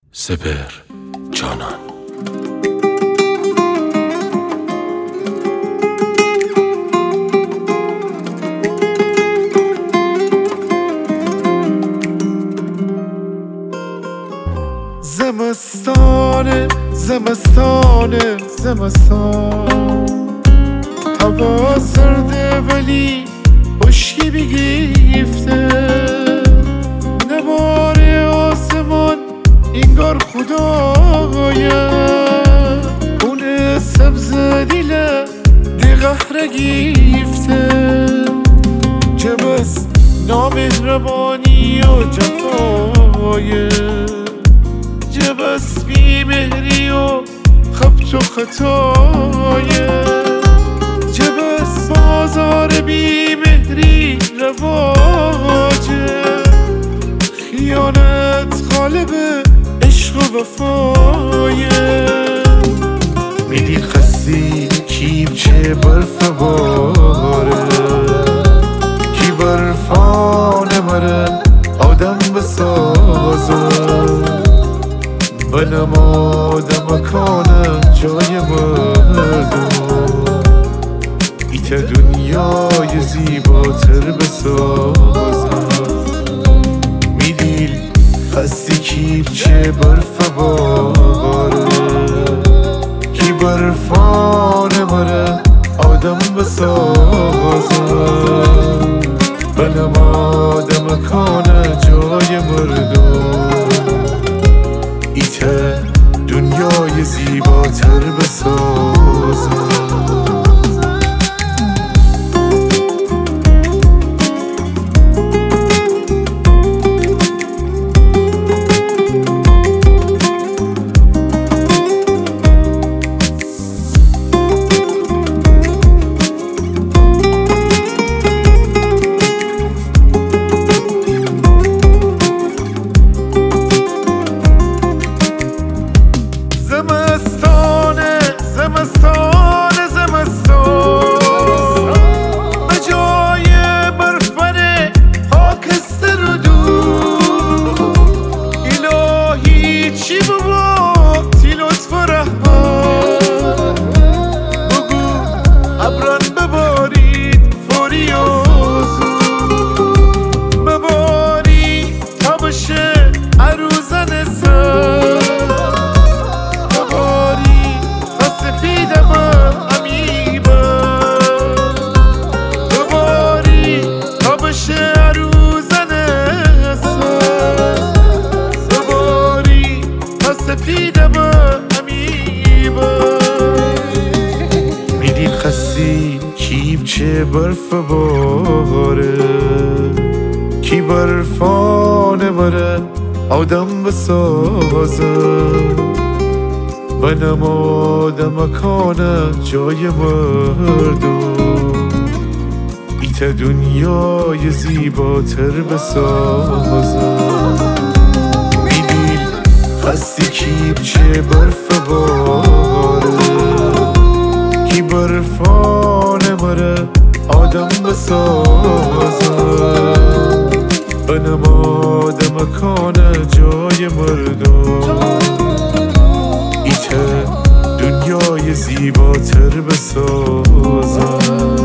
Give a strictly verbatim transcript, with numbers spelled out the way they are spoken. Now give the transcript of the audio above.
سپهر جانان. زمستانه زمستانه زمستان، هوا سرده ولی خشکی بگیفته، نباره آسمان انگار خدایه، اون سبز دیله دی قهر گیفته، چه بس نامهربانی و جفایه، چه بس بیمهری و خبت و خطایه، چه بس بازار بیمهری رواجه، خیانت غالب عشق و وفایه، میدی خستی کیم چه برف باره، کی برفانه مره آدم بسازه، بنماده مکانه جای مردم، ایت دنیای زیباتر بسازم، میدیل خستی کیم چه برف باره، کی برفانه مره آدم بسازم، بنماده مکانه جای مردم، ایت دنیای زیباتر بسازم. زمستانه زمستانه زمستان، به جای برفن خاکستر و دور، الهی چی بابا تی لطف و رحمت، بگو ابران ببارید فوری و زود، بباری تا بشه عروزن سر، میدید خستی کیم چه برف باره، کی برفانه مره آدم بسازه، بنماده مکانه جای مردم، ایت دنیای زیباتر بسازه، میدید خستی کیم چه برف باره، کی برفانه مره آدم بسازه، بنماده مکانه جای مردم، ایت دنیای زیباتر بسازه.